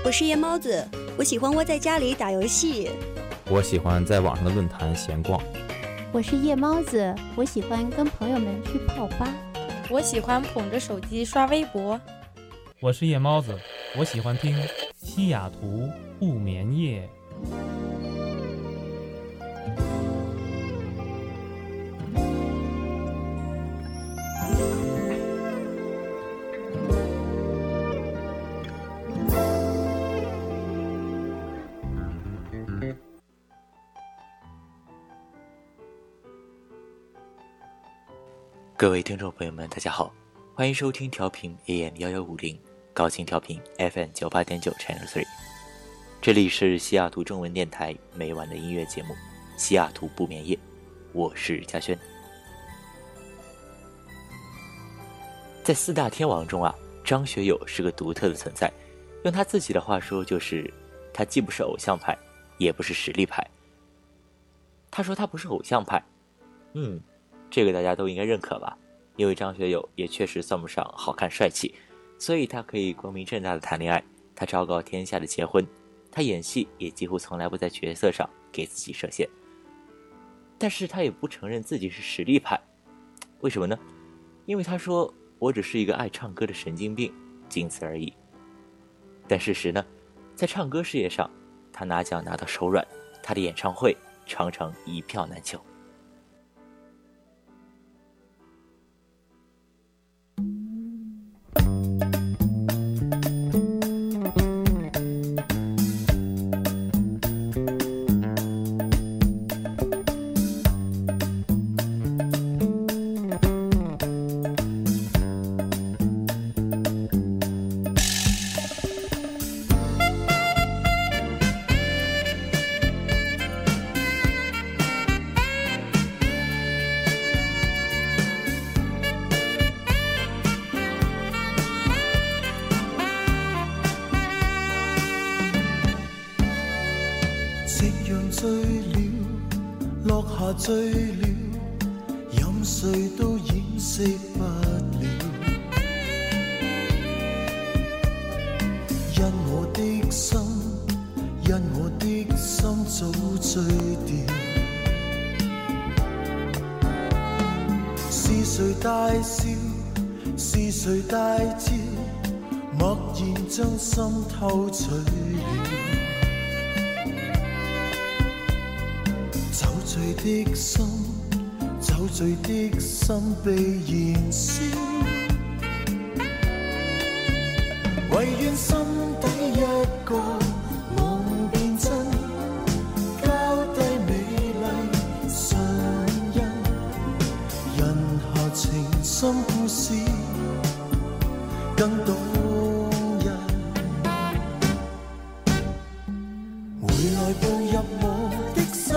我是夜猫子，我喜欢窝在家里打游戏。 我喜欢在网上的论坛闲逛。 我是夜猫子，我喜欢跟朋友们去泡吧。 我喜欢捧着手机刷微博。 我是夜猫子，我喜欢听西雅图不眠夜。 各位听众朋友们，大家好，欢迎收听调频 AM1150 高清调频 FM98.9 Channel 3，这里是西雅图中文电台每晚的音乐节目《西雅图不眠夜》，我是嘉轩。在四大天王中啊，张学友是个独特的存在，用他自己的话说，就是他既不是偶像派，也不是实力派。他说他不是偶像派，这个大家都应该认可吧，因为张学友也确实算不上好看帅气，所以他可以光明正大的谈恋爱，他昭告天下的结婚，他演戏也几乎从来不在角色上给自己设限。但是他也不承认自己是实力派，为什么呢？因为他说我只是一个爱唱歌的神经病，仅此而已。但事实呢，在唱歌事业上，他拿奖拿到手软，他的演唱会常常一票难求。 醉了，任誰都掩飾不了，因我的心早醉掉。是誰大笑，是誰大叫，默然將心偷取了。酒醉的心被燃燒，唯願心底一個夢變真，交低美麗唇印，人下情深故事更動人。回來步入我的心，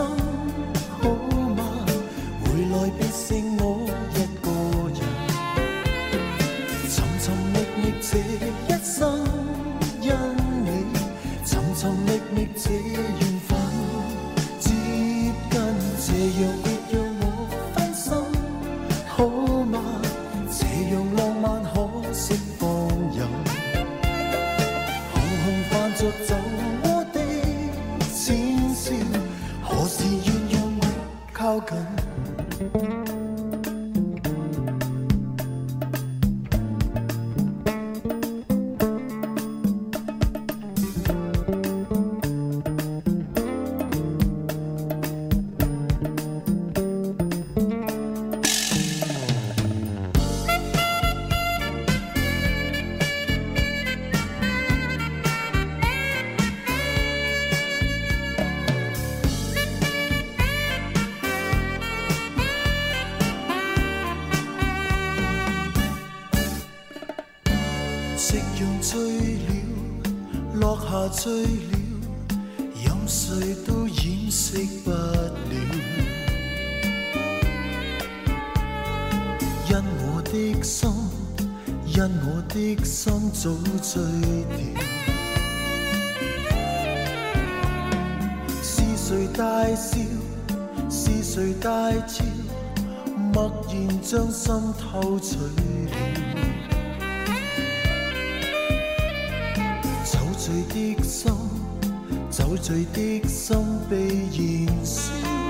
別剩我一個人，尋尋覓覓這一生，因你尋尋覓覓這緣分，接近這樣別讓我分心，好嗎？這樣浪漫可釋放任，紅紅泛着酒窩的淺笑，何時願讓我靠近？醉了，任誰都掩飾不了，因我的心早醉掉。是誰大笑，是誰大叫，默然將心偷取了。 醉的心，酒醉的心被燃烧，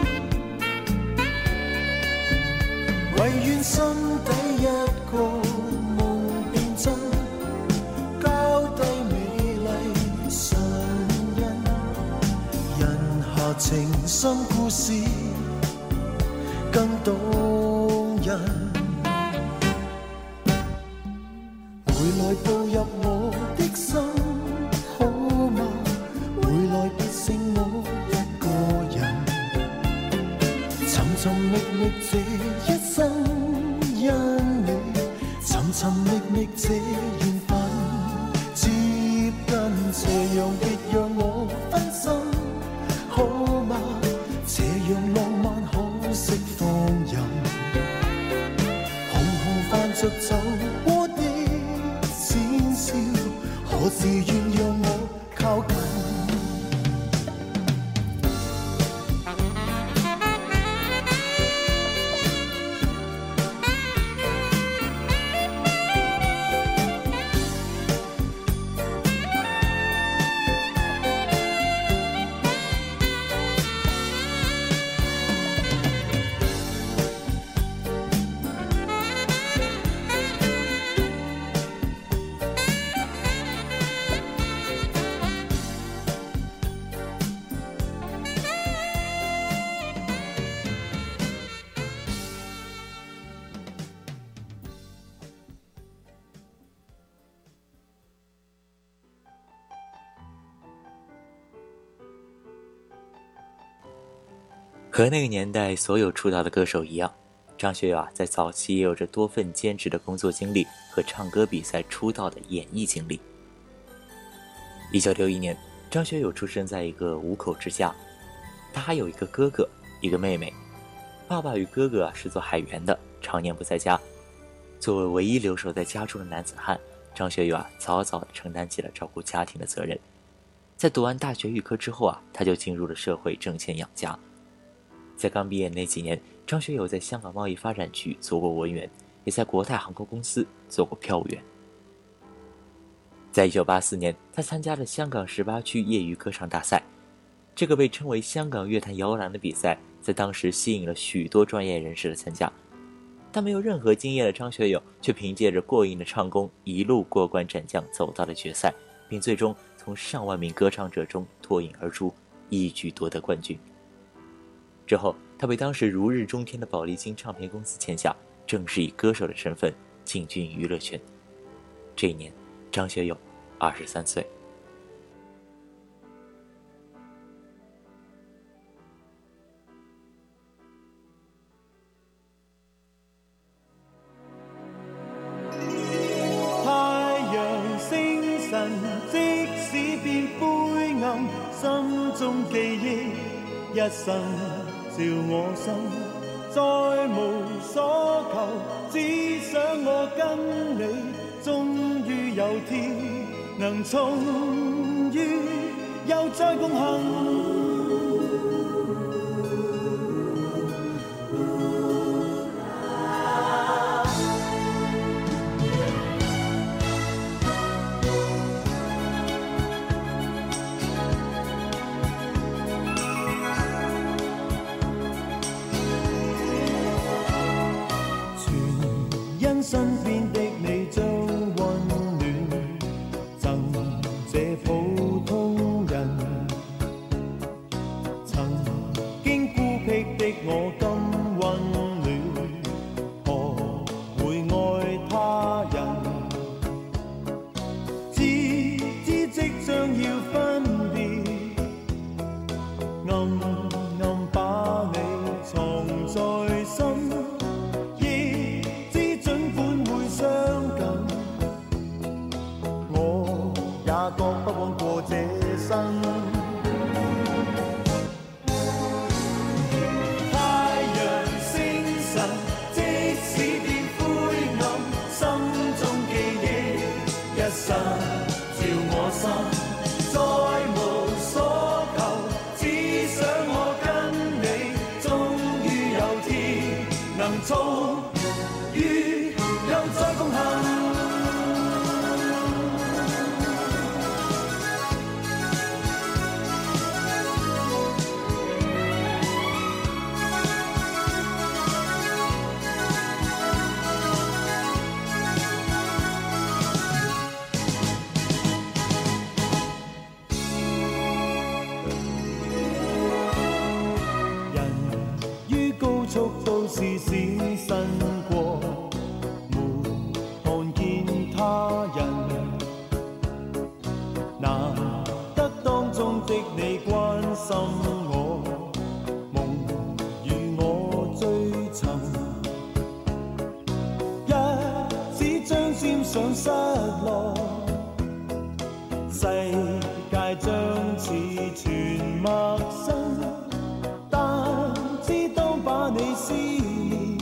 唯愿心底一个梦变真，交低美丽唇印，人下情深故事更动人，回来步入我的心，好吗？回来别剩我一个人，寻寻觅觅这一生因你，寻寻觅觅这缘分接近，斜阳别让我分心，好吗？这样浪漫可惜放任，红红泛着酒窝的浅笑，何时愿让我靠近？ 和那个年代所有出道的歌手一样，张学友在早期也有着多份兼职的工作经历和唱歌比赛出道的演艺经历。1961年，张学友出生在一个五口之家，他还有一个哥哥，一个妹妹。爸爸与哥哥是做海员的，常年不在家。作为唯一留守在家中的男子汉，张学友早早地承担起了照顾家庭的责任。在读完大学预科之后他就进入了社会挣钱养家。在刚毕业那几年，张学友在香港贸易发展局做过文员，也在国泰航空公司做过票务员。在1984年，他参加了香港18区业余歌唱大赛，这个被称为香港乐坛摇篮的比赛，在当时吸引了许多专业人士的参加。但没有任何经验的张学友却凭借着过硬的唱功一路过关斩将走到了决赛，并最终从上万名歌唱者中脱颖而出，一举夺得冠军。之后他被当时如日中天的宝丽金唱片公司签下，正式以歌手的身份进军娱乐圈。这一年张学友23岁。 太陽星辰即使變灰暗，心中記憶一生照我心，再無所求，只想我跟你終於有天能重遇，又再共行。身邊的你將溫暖贈這普通人，曾經孤僻的我今溫暖，何會愛他人？知即將要分別，暗暗把你藏在心。覺不枉過這生，太陽星辰即使變灰暗，心中記憶一生照我心，再無所求，只想我跟你終於有天能重遇，又再共行。 速都是閃身過，沒看見他人，難得當中的你關心我，夢與我追尋，一指將沾上失落，世界將似全陌生。把你思念，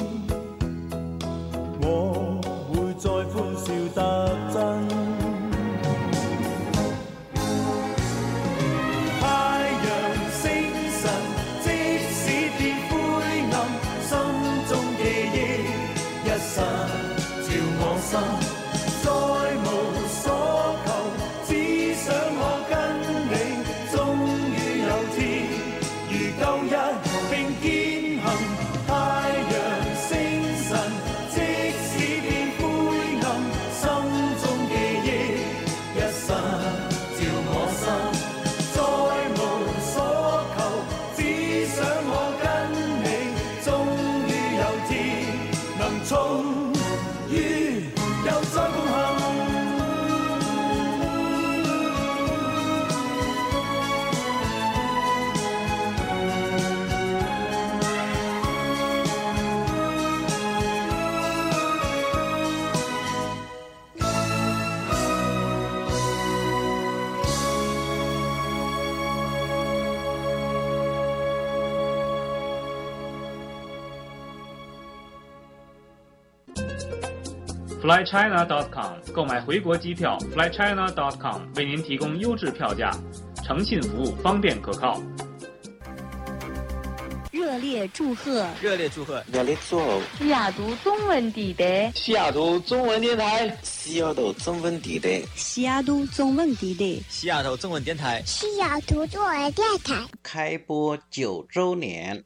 我會再歡笑得真。太陽星辰，即使變灰暗，心中記憶一剎照我心，再無所求，只想我跟你終於有天如舊日並肩。太陽星辰，即使變灰暗，心中記憶一剎照我心，再無所求，只想我跟你終於有天能重遇，又再共行。 FlyChina.com 购买回国机票 ，FlyChina.com 为您提供优质票价，诚信服务，方便可靠。 热烈祝贺！ 热烈祝贺！ 热烈祝贺！ 西雅图中文地带， 西雅图中文电台， 西雅图中文地带， 西雅图中文地带， 西雅图中文电台， 西雅图中文电台开播9周年。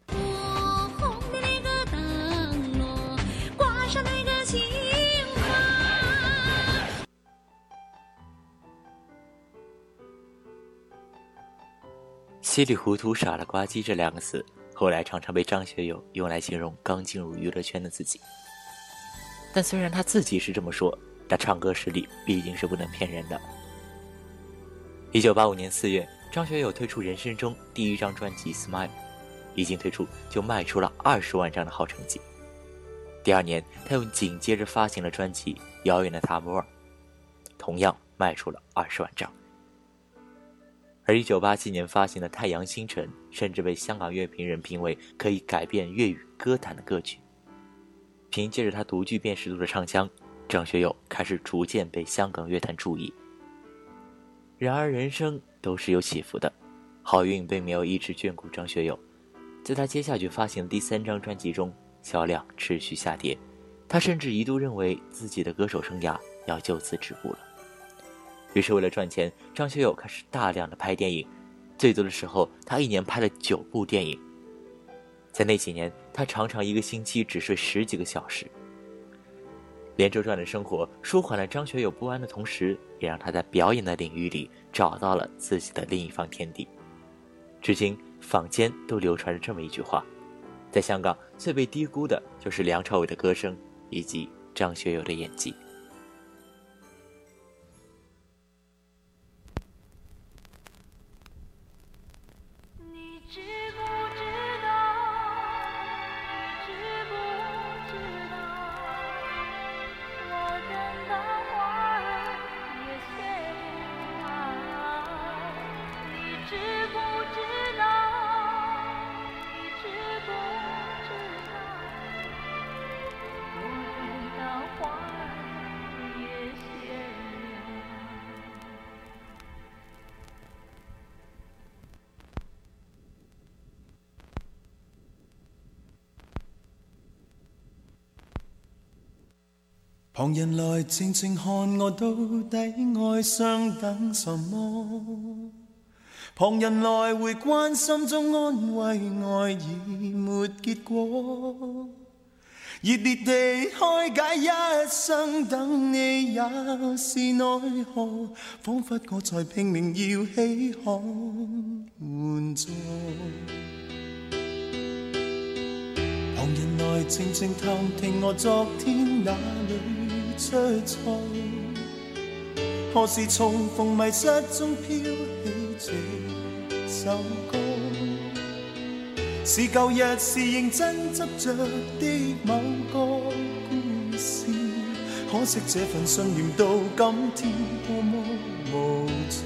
稀里糊涂傻了呱唧这2个字，后来常常被张学友用来形容刚进入娱乐圈的自己。但虽然他自己是这么说，但唱歌实力毕竟是不能骗人的。1985年4月，张学友推出人生中第1张专辑《Smile》，一经推出就卖出了20万张的好成绩。第2年，他又紧接着发行了专辑《遥远的塔摩尔》，同样卖出了20万张。而1987年发行的《太阳星辰》甚至被香港乐评人评为可以改变粤语歌坛的歌曲。凭借着他独具辨识度的唱腔，张学友开始逐渐被香港乐坛注意。然而人生都是有起伏的，好运并没有一直眷顾张学友。在他接下去发行的第3张专辑中，销量持续下跌，他甚至一度认为自己的歌手生涯要就此止步了。于是为了赚钱，张学友开始大量的拍电影，最多的时候他1年拍了9部电影。在那几年，他常常1个星期只睡10几个小时。连轴转的生活舒缓了张学友不安的同时，也让他在表演的领域里找到了自己的另一方天地。至今坊间都流传着这么一句话，在香港最被低估的就是梁朝伟的歌声以及张学友的演技。 旁人來靜靜看我到底愛上等什麼，旁人來回關心中安慰愛已沒結果，熱烈地開解一生等你也是奈何，彷彿我在拼命要稀罕援助。旁旁人來靜靜探聽我昨天哪裏出錯，何時重逢迷失中飄起這首歌，是舊日是認真執着的某個故事，可惜這份信念到今天多麼無助，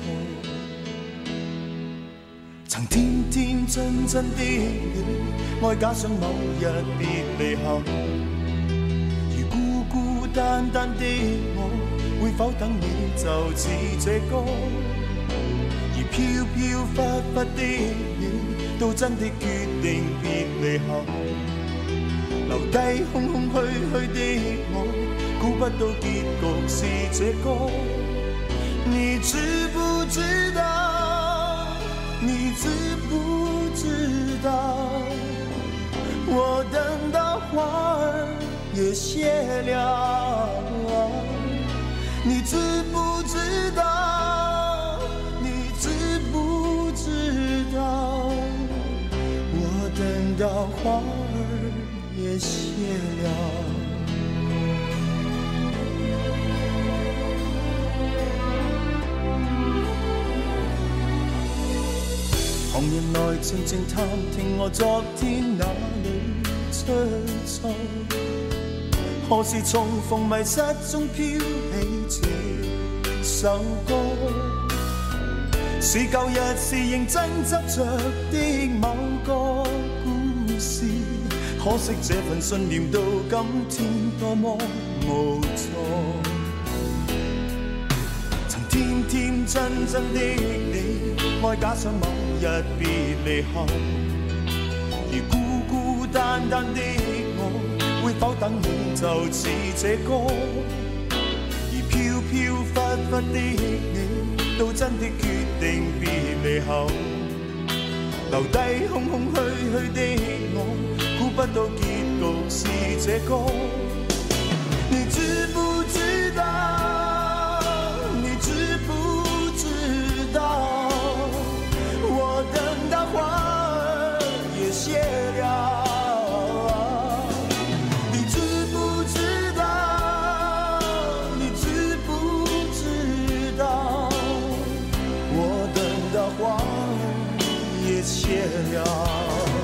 曾天天真真的你，愛假想某日別離後，如孤孤單單的我，會否等你就似這歌，而飄飄忽忽的你，都真的決定別離後，留低空空虛虛的我，估不到結局是這歌，你知不知道，你知不知道，我等到花兒也謝了，你知不知道，你知不知道，我等到花兒也謝了。旁人來靜靜探聽我昨天哪裏出錯，何時重逢迷失中飄起這首歌，是舊日是認真執着的某個故事，可惜這份信念到今天多麼無助，曾天天真真的你，愛假想某日別離後，而孤孤單單的我，會否等你就似這歌，而飄飄忽忽的你，都真的決定別離後，留低空空虛虛的我，估不到結局是這歌，你知不知道，你知不知道，我等到花兒也謝了，你知不知道，你知不知道，我等到花兒也謝了。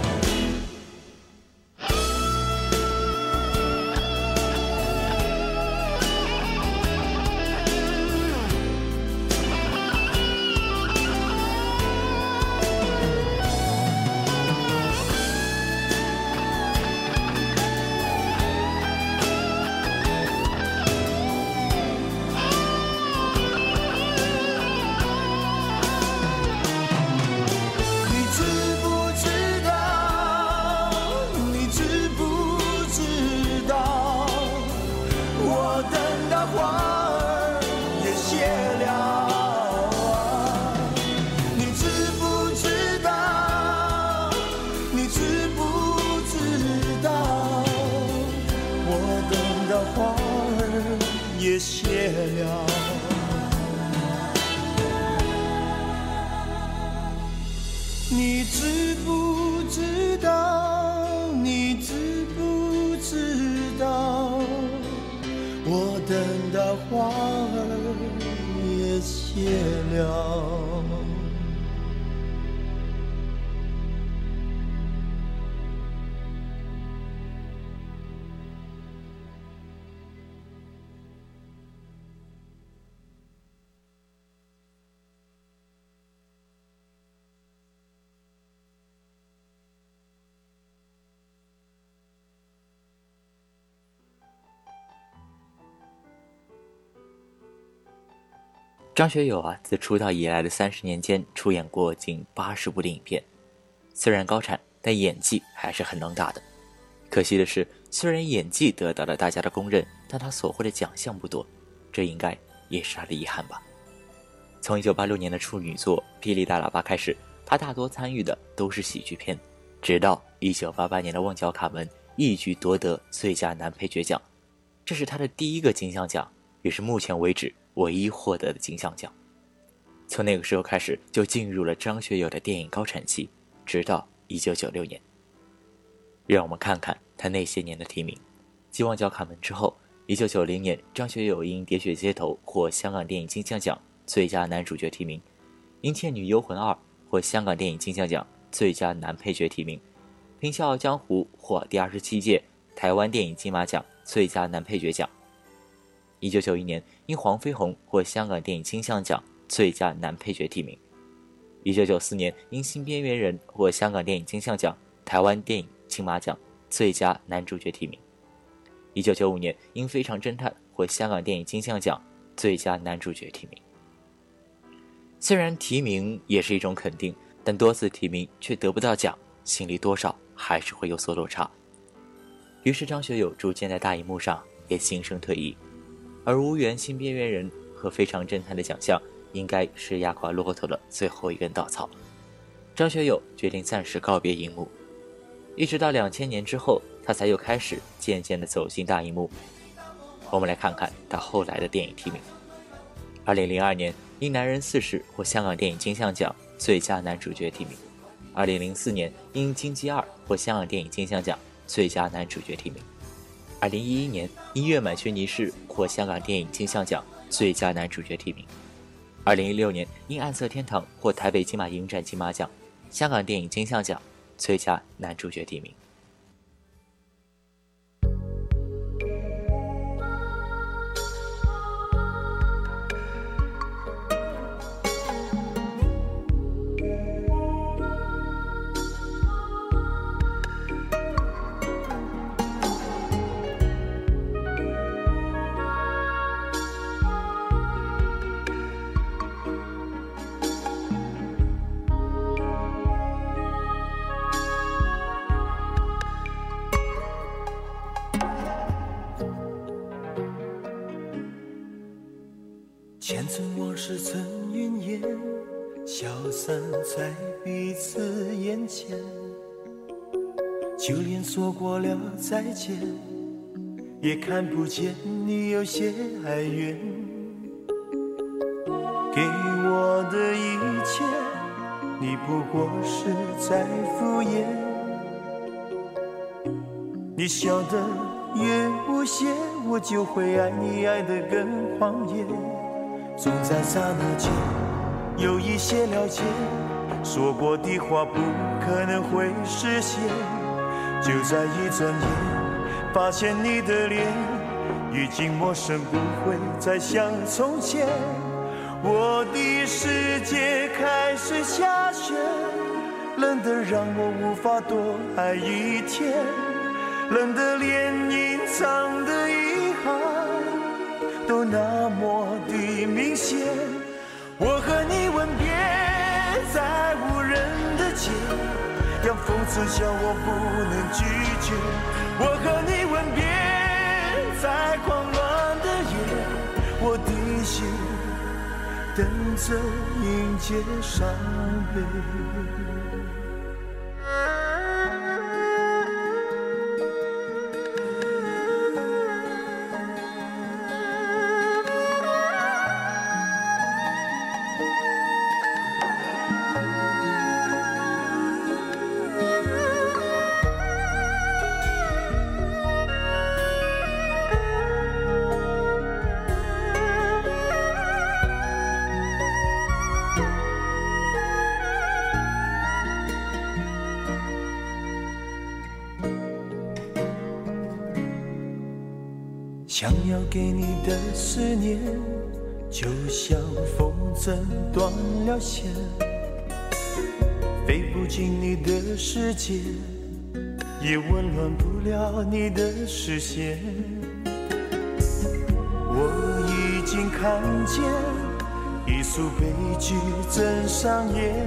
也谢了，你知不知道？你知不知道？我等到花儿也谢了。 张学友自出道以来的30年间出演过近80部的影片，虽然高产，但演技还是很能打的。可惜的是，虽然演技得到了大家的公认，但他所获的奖项不多，这应该也是他的遗憾吧。从1986年的处女作《霹雳大喇叭》开始，他大多参与的都是喜剧片，直到1988年的《旺角卡门》一举夺得最佳男配角奖，这是他的第一个金像奖，也是目前为止唯一获得的金像奖。从那个时候开始，就进入了张学友的电影高产期，直到1996年。 让我们看看他那些年的提名。继旺角卡门之后，1990年张学友因《喋血街头》获香港电影金像奖最佳男主角提名，因《倩女幽魂2》获香港电影金像奖最佳男配角提名，《凭笑傲江湖》获第27届台湾电影金马奖最佳男配角奖。1991年因《黄飞鸿》获香港电影金像奖最佳男配角提名。1994年因《新边缘人》获香港电影金像奖台湾电影金马奖最佳男主角提名。1995年因《非常侦探》获香港电影金像奖最佳男主角提名。虽然提名也是一种肯定，但多次提名却得不到奖，心里多少还是会有所落差。于是张学友逐渐在大荧幕上也心生退役，而无缘《新边缘人》和《非常侦探》的奖项，应该是压垮骆驼的最后一根稻草。张学友决定暂时告别荧幕，一直到2000年之后，他才又开始渐渐地走进大荧幕。我们来看看他后来的电影提名。2002年因《男人4世》获香港电影金像奖最佳男主角提名。2004年因《金鸡2》获香港电影金像奖最佳男主角提名。2011年因《月满轩尼诗》获香港电影金像奖最佳男主角提名。2016年因《暗色天堂》获台北金马影展金马奖、香港电影金像奖最佳男主角提名。 前尘往事曾云烟，消散在彼此眼前，就连说过了再见，也看不见你有些哀怨。给我的一切，你不过是在敷衍。你笑得越无邪，我就会爱你爱得更狂野。总在刹那间有一些了解，说过的话不可能会实现。就在一转眼，发现你的脸已经陌生，不会再像从前。我的世界开始下雪，冷得让我无法多爱一天，冷得连隐藏的遗憾都那么的明显。我和你吻别在无人的街，让讽刺笑我不能拒绝。我和你吻别在狂乱的夜，我的心等着迎接伤悲。想要给你的思念，就像风筝断了线，飞不进你的世界，也温暖不了你的视线。我已经看见一出悲剧正上演，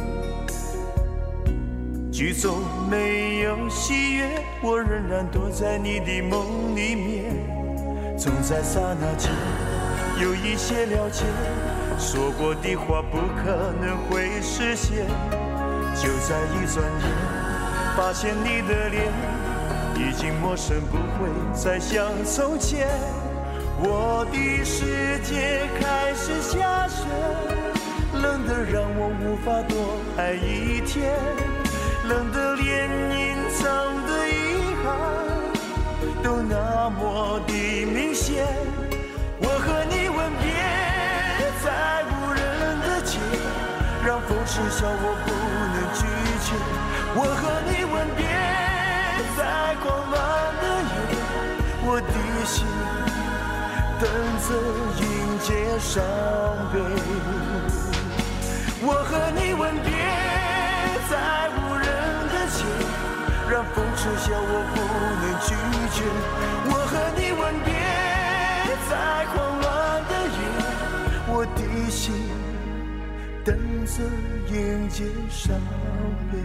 剧中没有喜悦，我仍然躲在你的梦里面。总在刹那间有一些了解，说过的话不可能会实现。就在一转眼，发现你的脸已经陌生，不会再像从前。我的世界开始下雪，冷得让我无法多爱一天，冷得连隐藏的都那么的明显。我和你吻别在无人的街，让风痴笑我不能拒绝。我和你吻别在狂乱的夜，我的心等着迎接伤悲。我和你吻别在无人的街，让风痴笑我不能拒绝。我和你吻别在狂乱的夜，我的心等着迎接伤悲。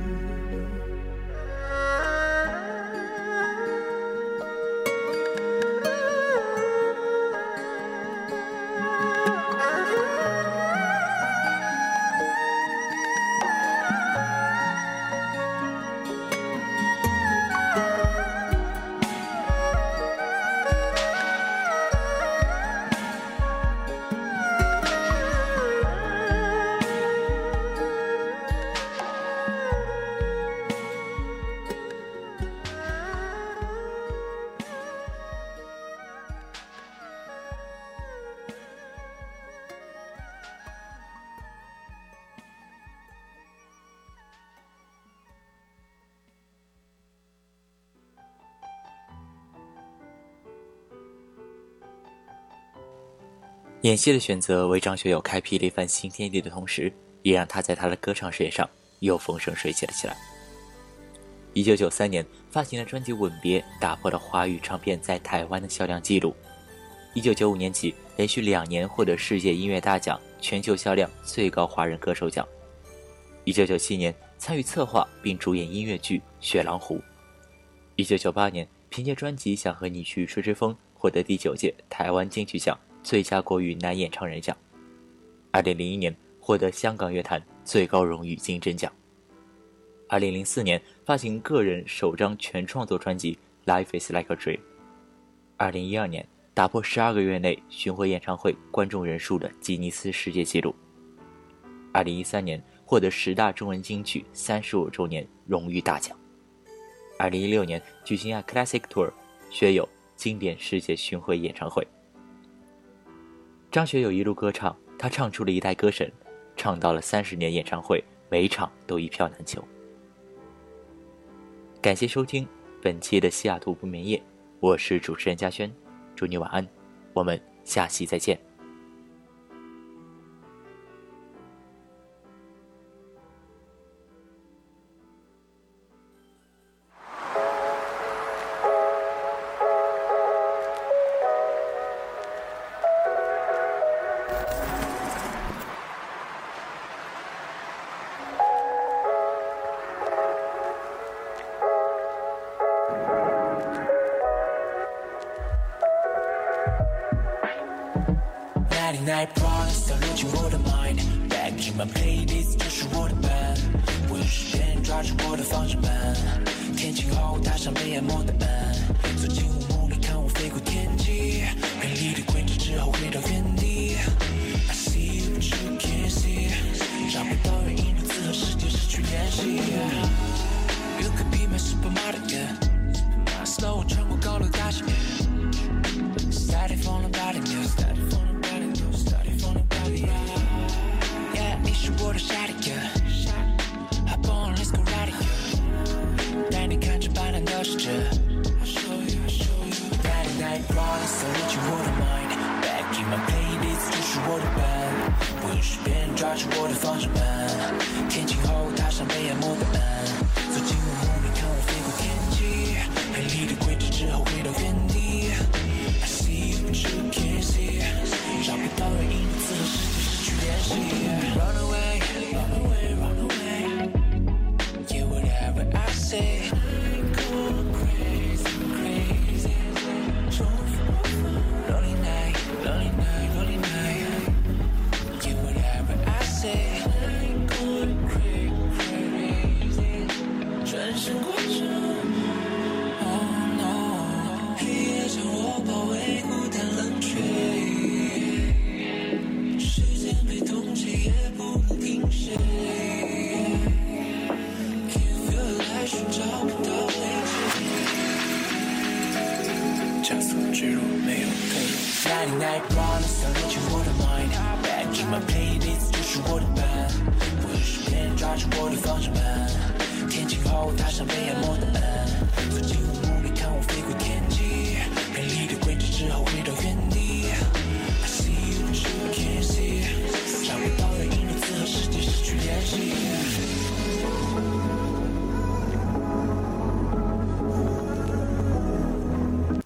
演戏的选择为张学友开辟了一番新天地的同时，也让他在他的歌唱事业上又风生水起了起来。1993年发行的专辑《吻别》打破了华语唱片在台湾的销量纪录。1995年起连续2年获得世界音乐大奖全球销量最高华人歌手奖。1997年参与策划并主演音乐剧《雪狼湖》。1998年凭借专辑《想和你去吹吹风》获得第9届台湾金曲奖最佳国语男演唱人奖。2001年获得香港乐坛最高荣誉金针奖。2004年发行个人首张全创作专辑《Life is like a Dream》。2012年打破12个月内巡回演唱会观众人数的吉尼斯世界纪录。2013年获得10大中文金曲35周年荣誉大奖。2016年举行Classic Tour 学友经典世界巡回演唱会。张学友一路歌唱，他唱出了一代歌神，唱到了30年演唱会，每一场都一票难求。感谢收听本期的西雅图不眠夜，我是主持人嘉轩，祝你晚安，我们下期再见。 Night promise 要溜进我的 mind Back in my playlist 这是我的伴我有时间抓住我的方向盘天晴后踏上被淹没的岸走进雾幕里看我飞过天际美丽的轨迹之后回到原地 I see you but you can't see 找不到原因如此和世界失去联系 You could be my supermodel Snow 穿过高楼大厦 Started from the bottom Started from the bottom Yeah, 你是我的沙粒 Hop on, let's go ride it 带你看着斑斓的世界 I'll show you Friday night promise 要溜进我的 mind Back in my playlist 这是我的伴我有时便抓住我的方向盘天晴后踏上被淹没的岸走进雾幕里看我飞过天际美丽的轨迹之后回到原地 I see you but you can't see 找不到原因如此和世界失去联系 Run away, run away, run away Yeah, whatever I say Go crazy, crazy Lonely night, lonely night, lonely night Yeah, whatever I say Go crazy 转身过程 Oh no 黑夜将我包围孤单冷却时间被冻结也不能想溜进我的 mind Back in my playlist 就是我的伴，不是别人抓住我的方向盘，天晴后踏上被淹没的